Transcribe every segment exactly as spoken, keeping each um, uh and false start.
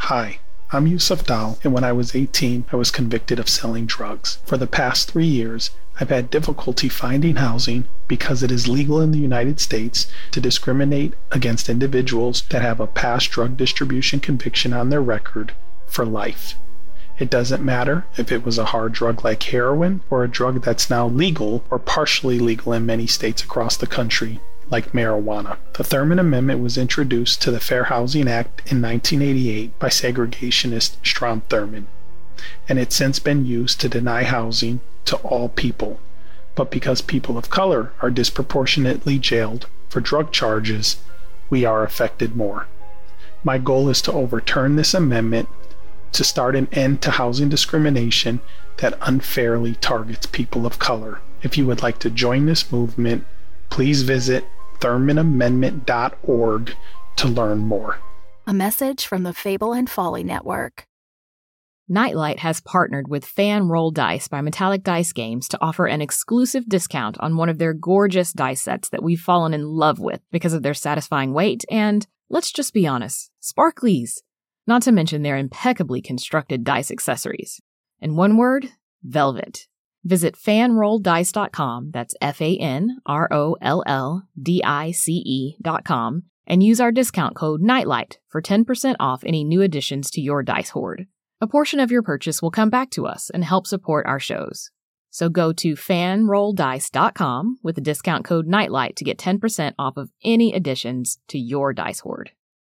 Hi, I'm Yusuf Dal, and when I was eighteen, I was convicted of selling drugs. For the past three years, I've had difficulty finding housing because it is legal in the United States to discriminate against individuals that have a past drug distribution conviction on their record for life. It doesn't matter if it was a hard drug like heroin or a drug that's now legal or partially legal in many states across the country, like marijuana. The Thurmond Amendment was introduced to the Fair Housing Act in nineteen eighty-eight by segregationist Strom Thurmond, and it's since been used to deny housing to all people. But because people of color are disproportionately jailed for drug charges, we are affected more. My goal is to overturn this amendment to start an end to housing discrimination that unfairly targets people of color. If you would like to join this movement, please visit thurmond amendment dot org to learn more. A message from the Fable and Folly Network. Nightlight has partnered with Fan Roll Dice by Metallic Dice Games to offer an exclusive discount on one of their gorgeous dice sets that we've fallen in love with because of their satisfying weight and, let's just be honest, sparklies. Not to mention their impeccably constructed dice accessories. In one word, velvet. Visit fan roll dice dot com, that's F A N R O L L D I C E dot com, and use our discount code NIGHTLIGHT for ten percent off any new additions to your dice hoard. A portion of your purchase will come back to us and help support our shows. So go to fan roll dice dot com with the discount code NIGHTLIGHT to get ten percent off of any additions to your dice hoard.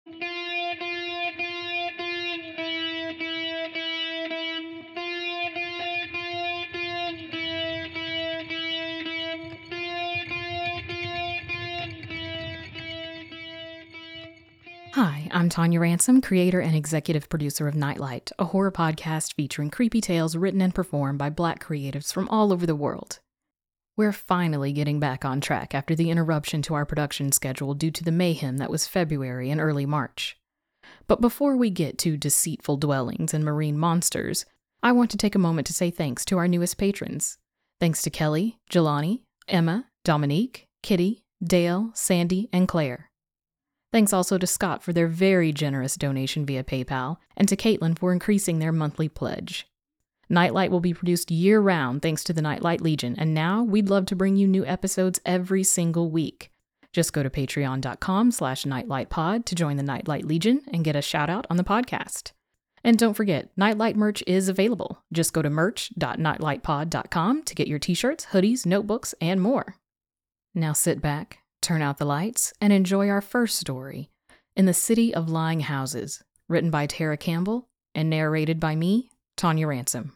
Hi, I'm Tanya Ransom, creator and executive producer of Nightlight, a horror podcast featuring creepy tales written and performed by Black creatives from all over the world. We're finally getting back on track after the interruption to our production schedule due to the mayhem that was February and early March. But before we get to deceitful dwellings and marine monsters, I want to take a moment to say thanks to our newest patrons. Thanks to Kelly, Jelani, Emma, Dominique, Kitty, Dale, Sandy, and Claire. Thanks also to Scott for their very generous donation via PayPal, and to Caitlin for increasing their monthly pledge. Nightlight will be produced year-round thanks to the Nightlight Legion, and now we'd love to bring you new episodes every single week. Just go to patreon.com slash nightlightpod to join the Nightlight Legion and get a shout-out on the podcast. And don't forget, Nightlight merch is available. Just go to merch dot nightlightpod dot com to get your t-shirts, hoodies, notebooks, and more. Now sit back, turn out the lights, and enjoy our first story, In the City of Lying Houses, written by Tara Campbell and narrated by me, Tanya Ransom.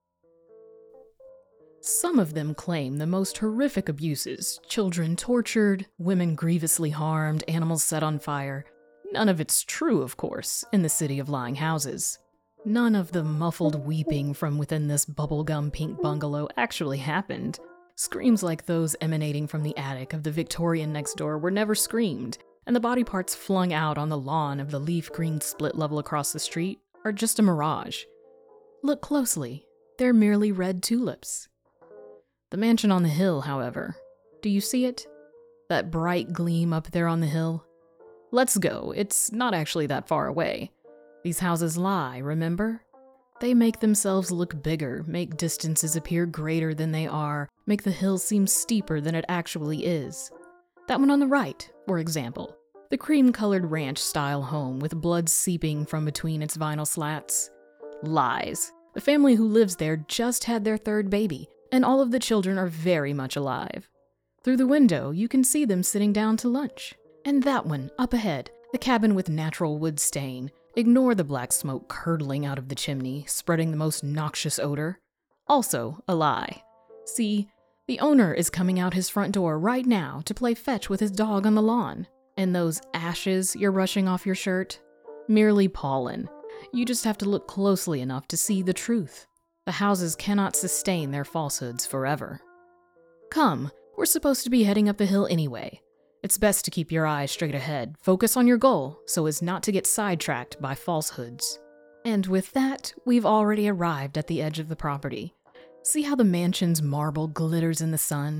Some of them claim the most horrific abuses, children tortured, women grievously harmed, animals set on fire. None of it's true, of course, in the City of Lying Houses. None of the muffled weeping from within this bubblegum pink bungalow actually happened. Screams like those emanating from the attic of the Victorian next door were never screamed, and the body parts flung out on the lawn of the leaf green split level across the street are just a mirage. Look closely, they're merely red tulips. The mansion on the hill, however, do you see it? That bright gleam up there on the hill? Let's go, it's not actually that far away. These houses lie, remember? They make themselves look bigger, make distances appear greater than they are, make the hill seem steeper than it actually is. That one on the right, for example, the cream-colored ranch-style home with blood seeping from between its vinyl slats. Lies. The family who lives there just had their third baby, and all of the children are very much alive. Through the window, you can see them sitting down to lunch. And that one, up ahead, the cabin with natural wood stain. Ignore the black smoke curdling out of the chimney, spreading the most noxious odor. Also a lie. See, the owner is coming out his front door right now to play fetch with his dog on the lawn. And those ashes you're brushing off your shirt? Merely pollen. You just have to look closely enough to see the truth. The houses cannot sustain their falsehoods forever. Come, we're supposed to be heading up the hill anyway. It's best to keep your eyes straight ahead, focus on your goal, so as not to get sidetracked by falsehoods. And with that, we've already arrived at the edge of the property. See how the mansion's marble glitters in the sun?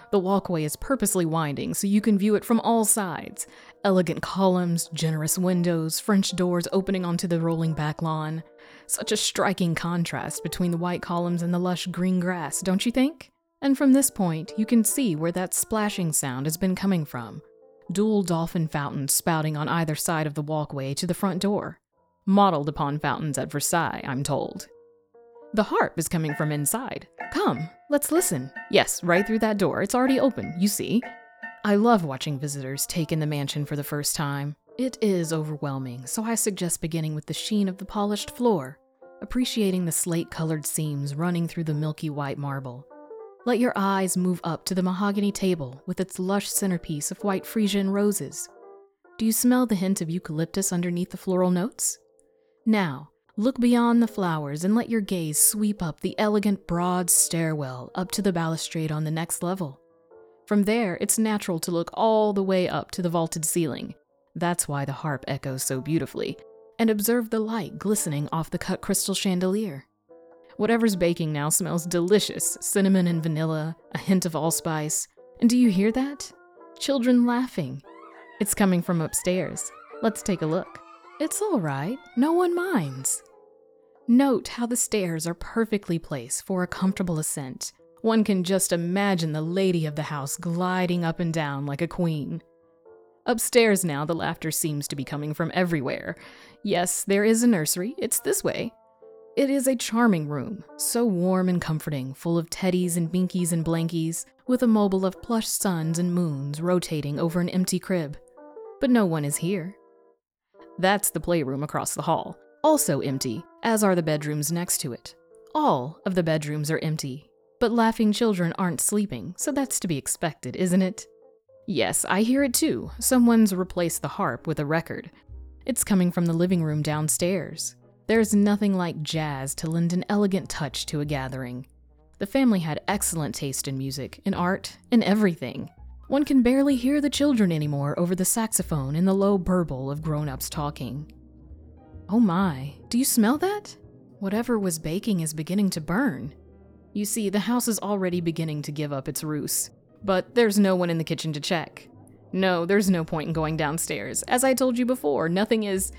The walkway is purposely winding so you can view it from all sides. Elegant columns, generous windows, French doors opening onto the rolling back lawn. Such a striking contrast between the white columns and the lush green grass, don't you think? And from this point, you can see where that splashing sound has been coming from. Dual dolphin fountains spouting on either side of the walkway to the front door. Modeled upon fountains at Versailles, I'm told. The harp is coming from inside. Come, let's listen. Yes, right through that door. It's already open, you see. I love watching visitors take in the mansion for the first time. It is overwhelming, so I suggest beginning with the sheen of the polished floor, appreciating the slate-colored seams running through the milky white marble. Let your eyes move up to the mahogany table with its lush centerpiece of white Frisian roses. Do you smell the hint of eucalyptus underneath the floral notes? Now, look beyond the flowers and let your gaze sweep up the elegant, broad stairwell up to the balustrade on the next level. From there, it's natural to look all the way up to the vaulted ceiling. That's why the harp echoes so beautifully, and observe the light glistening off the cut crystal chandelier. Whatever's baking now smells delicious, cinnamon and vanilla, a hint of allspice. And do you hear that? Children laughing. It's coming from upstairs. Let's take a look. It's all right, no one minds. Note how the stairs are perfectly placed for a comfortable ascent. One can just imagine the lady of the house gliding up and down like a queen. Upstairs now, the laughter seems to be coming from everywhere. Yes, there is a nursery. It's this way. It is a charming room, so warm and comforting, full of teddies and binkies and blankies, with a mobile of plush suns and moons rotating over an empty crib. But no one is here. That's the playroom across the hall, also empty, as are the bedrooms next to it. All of the bedrooms are empty, but laughing children aren't sleeping, so that's to be expected, isn't it? Yes, I hear it too. Someone's replaced the harp with a record. It's coming from the living room downstairs. There's nothing like jazz to lend an elegant touch to a gathering. The family had excellent taste in music, in art, in everything. One can barely hear the children anymore over the saxophone and the low burble of grown-ups talking. Oh my, do you smell that? Whatever was baking is beginning to burn. You see, the house is already beginning to give up its roost. But there's no one in the kitchen to check. No, there's no point in going downstairs. As I told you before, nothing is...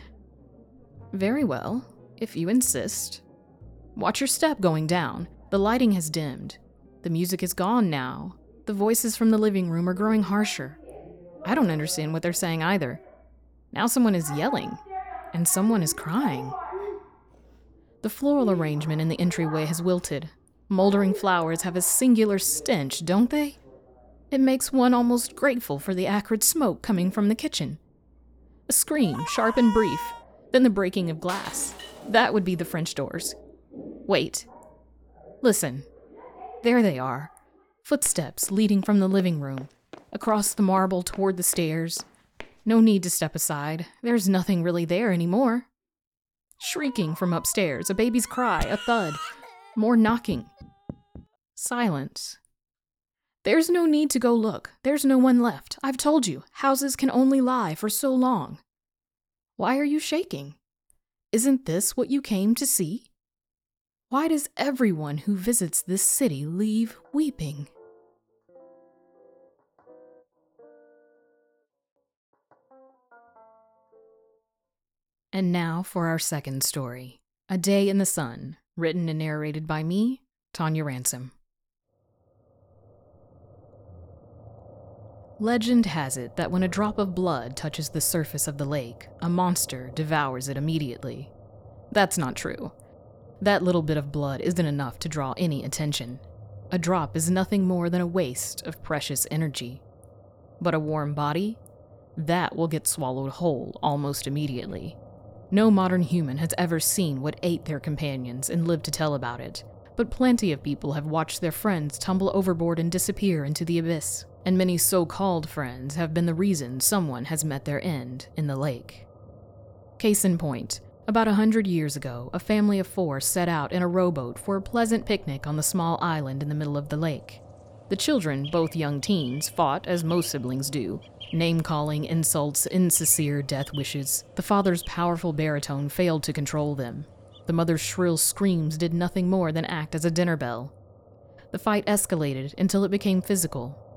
Very well, if you insist. Watch your step going down. The lighting has dimmed. The music is gone now. The voices from the living room are growing harsher. I don't understand what they're saying either. Now someone is yelling, and someone is crying. The floral arrangement in the entryway has wilted. Moldering flowers have a singular stench, don't they? It makes one almost grateful for the acrid smoke coming from the kitchen. A scream, sharp and brief, then the breaking of glass. That would be the French doors. Wait. Listen. There they are. Footsteps leading from the living room, across the marble toward the stairs. No need to step aside. There's nothing really there anymore. Shrieking from upstairs, a baby's cry, a thud. More knocking. Silence. There's no need to go look. There's no one left. I've told you, houses can only lie for so long. Why are you shaking? Isn't this what you came to see? Why does everyone who visits this city leave weeping? And now for our second story, A Day in the Sun, written and narrated by me, Tanya Ransom. Legend has it that when a drop of blood touches the surface of the lake, a monster devours it immediately. That's not true. That little bit of blood isn't enough to draw any attention. A drop is nothing more than a waste of precious energy. But a warm body? That will get swallowed whole almost immediately. No modern human has ever seen what ate their companions and lived to tell about it, but plenty of people have watched their friends tumble overboard and disappear into the abyss. And many so-called friends have been the reason someone has met their end in the lake. Case in point, about a hundred years ago, a family of four set out in a rowboat for a pleasant picnic on the small island in the middle of the lake. The children, both young teens, fought as most siblings do, name-calling, insults, insincere death wishes. The father's powerful baritone failed to control them. The mother's shrill screams did nothing more than act as a dinner bell. The fight escalated until it became physical.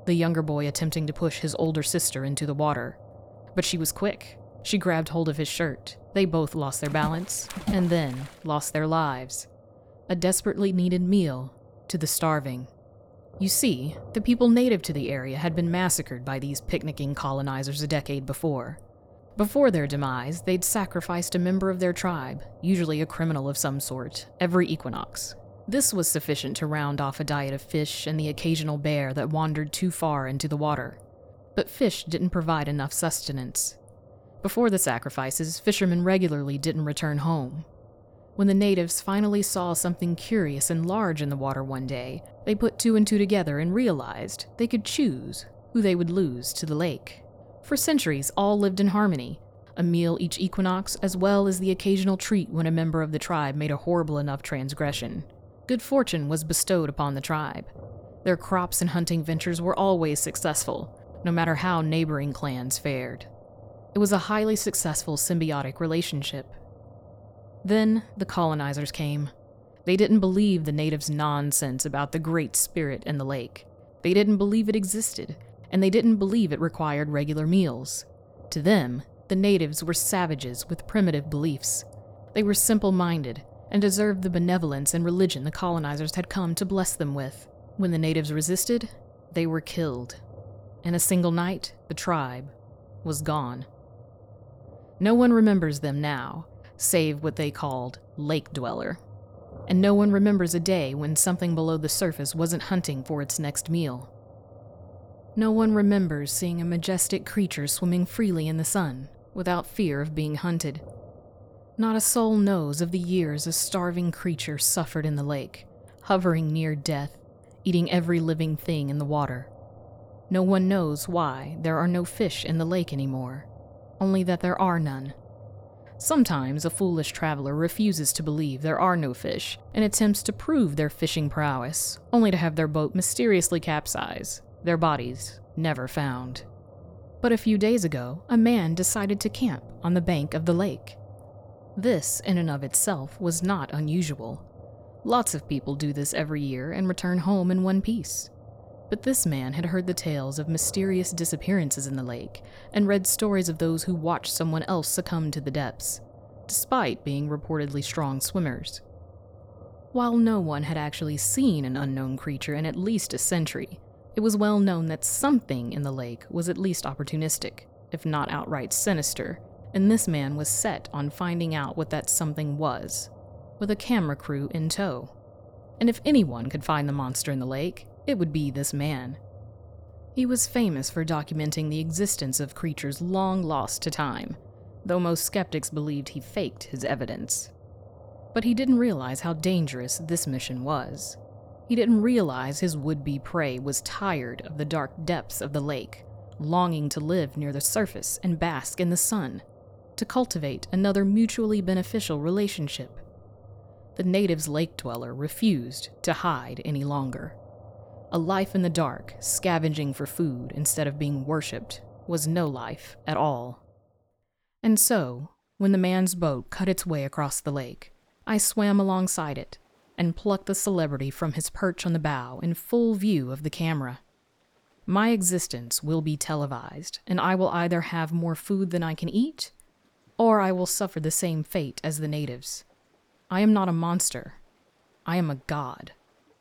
the younger boy attempting to push his older sister into the water. But she was quick. She grabbed hold of his shirt. They both lost their balance, and then lost their lives. A desperately needed meal to the starving. You see, the people native to the area had been massacred by these picnicking colonizers a decade before. Before their demise, they'd sacrificed a member of their tribe, usually a criminal of some sort, every equinox. This was sufficient to round off a diet of fish and the occasional bear that wandered too far into the water. But fish didn't provide enough sustenance. Before the sacrifices, fishermen regularly didn't return home. When the natives finally saw something curious and large in the water one day, they put two and two together and realized they could choose who they would lose to the lake. For centuries, all lived in harmony, a meal each equinox as well as the occasional treat when a member of the tribe made a horrible enough transgression. Good fortune was bestowed upon the tribe. Their crops and hunting ventures were always successful, no matter how neighboring clans fared. It was a highly successful symbiotic relationship. Then the colonizers came. They didn't believe the natives' nonsense about the Great Spirit in the lake. They didn't believe it existed, and they didn't believe it required regular meals. To them, the natives were savages with primitive beliefs. They were simple-minded and deserved the benevolence and religion the colonizers had come to bless them with. When the natives resisted, they were killed. In a single night, the tribe was gone. No one remembers them now, save what they called Lake Dweller. And no one remembers a day when something below the surface wasn't hunting for its next meal. No one remembers seeing a majestic creature swimming freely in the sun, without fear of being hunted. Not a soul knows of the years a starving creature suffered in the lake, hovering near death, eating every living thing in the water. No one knows why there are no fish in the lake anymore, only that there are none. Sometimes a foolish traveler refuses to believe there are no fish and attempts to prove their fishing prowess, only to have their boat mysteriously capsize, their bodies never found. But a few days ago, a man decided to camp on the bank of the lake. This, in and of itself, was not unusual. Lots of people do this every year and return home in one piece. But this man had heard the tales of mysterious disappearances in the lake and read stories of those who watched someone else succumb to the depths, despite being reportedly strong swimmers. While no one had actually seen an unknown creature in at least a century, it was well known that something in the lake was at least opportunistic, if not outright sinister, and this man was set on finding out what that something was, with a camera crew in tow. And if anyone could find the monster in the lake, it would be this man. He was famous for documenting the existence of creatures long lost to time, though most skeptics believed he faked his evidence. But he didn't realize how dangerous this mission was. He didn't realize his would-be prey was tired of the dark depths of the lake, longing to live near the surface and bask in the sun, to cultivate another mutually beneficial relationship. The native's lake dweller refused to hide any longer. A life in the dark, scavenging for food instead of being worshipped, was no life at all. And so, when the man's boat cut its way across the lake, I swam alongside it and plucked the celebrity from his perch on the bow in full view of the camera. My existence will be televised, and I will either have more food than I can eat, or I will suffer the same fate as the natives. I am not a monster. I am a god.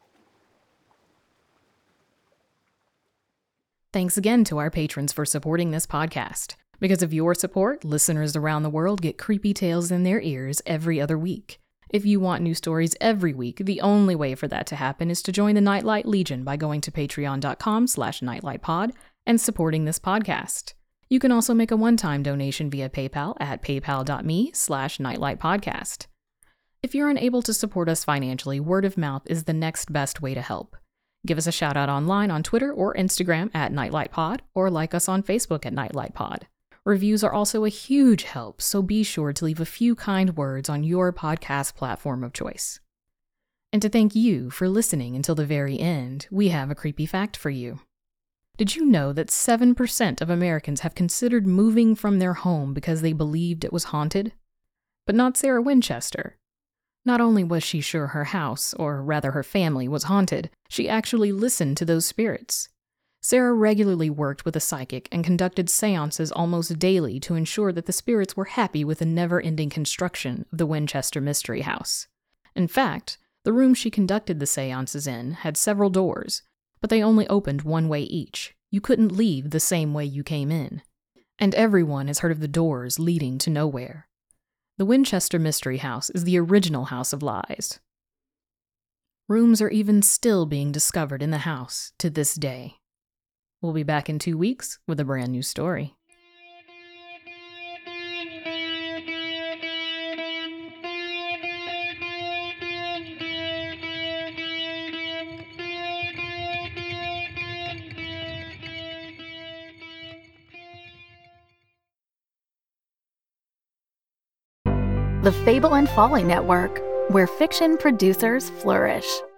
Thanks again to our patrons for supporting this podcast. Because of your support, listeners around the world get creepy tales in their ears every other week. If you want new stories every week, the only way for that to happen is to join the Nightlight Legion by going to patreon.com slash nightlightpod and supporting this podcast. You can also make a one-time donation via PayPal at paypal.me slash nightlightpodcast. If you're unable to support us financially, word of mouth is the next best way to help. Give us a shout out online on Twitter or Instagram at nightlightpod, or like us on Facebook at nightlightpod. Reviews are also a huge help, so be sure to leave a few kind words on your podcast platform of choice. And to thank you for listening until the very end, we have a creepy fact for you. Did you know that seven percent of Americans have considered moving from their home because they believed it was haunted? But not Sarah Winchester. Not only was she sure her house, or rather her family, was haunted, she actually listened to those spirits. Sarah regularly worked with a psychic and conducted seances almost daily to ensure that the spirits were happy with the never-ending construction of the Winchester Mystery House. In fact, the room she conducted the seances in had several doors, but they only opened one way each. You couldn't leave the same way you came in. And everyone has heard of the doors leading to nowhere. The Winchester Mystery House is the original House of Lies. Rooms are even still being discovered in the house to this day. We'll be back in two weeks with a brand new story. The Fable and Folly Network, where fiction producers flourish.